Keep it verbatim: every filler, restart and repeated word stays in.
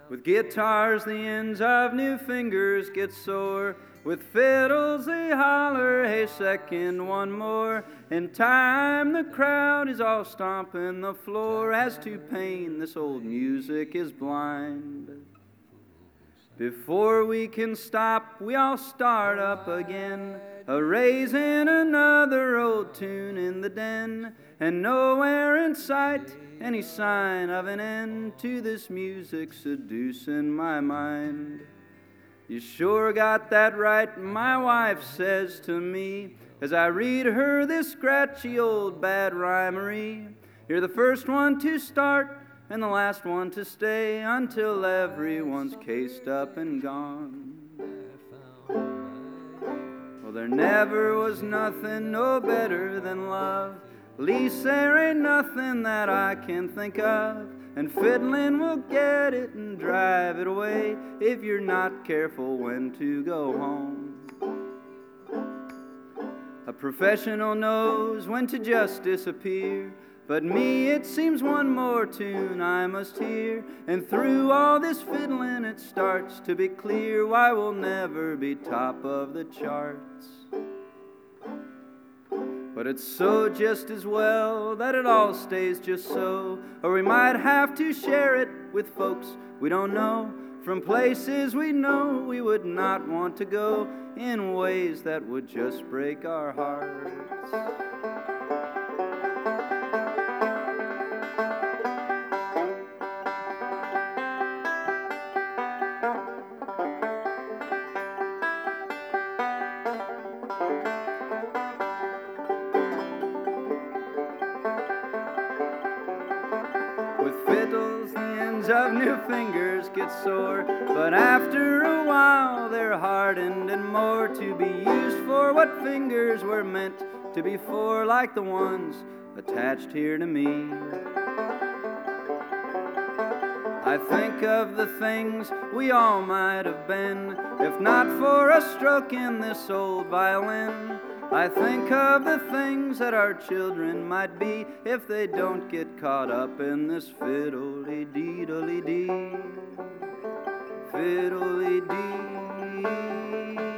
With guitars, the ends of new fingers get sore. With fiddles, they holler, hey, second, one more. In time, the crowd is all stomping the floor. As to pain, this old music is blind. Before we can stop, we all start up again, a-raising another old tune in the den, and nowhere in sight any sign of an end to this music seducing my mind. You sure got that right, my wife says to me, as I read her this scratchy old bad rhymery. You're the first one to start and the last one to stay until everyone's cased up and gone. Well, there never was nothing no better than love. Least there ain't nothing that I can think of, and fiddling will get it and drive it away if you're not careful when to go home. A professional knows when to just disappear, but me, it seems one more tune I must hear, and through all this fiddling it starts to be clear why we'll never be top of the charts. But it's so just as well that it all stays just so, or we might have to share it with folks we don't know, from places we know we would not want to go, in ways that would just break our hearts. Of new fingers get sore, but after a while they're hardened and more to be used for what fingers were meant to be for, like the ones attached here to me. I think of the things we all might have been if not for a stroke in this old violin. I think of the things that our children might be if they don't get caught up in this fiddle-dee-dee-dee, fiddle-dee-dee.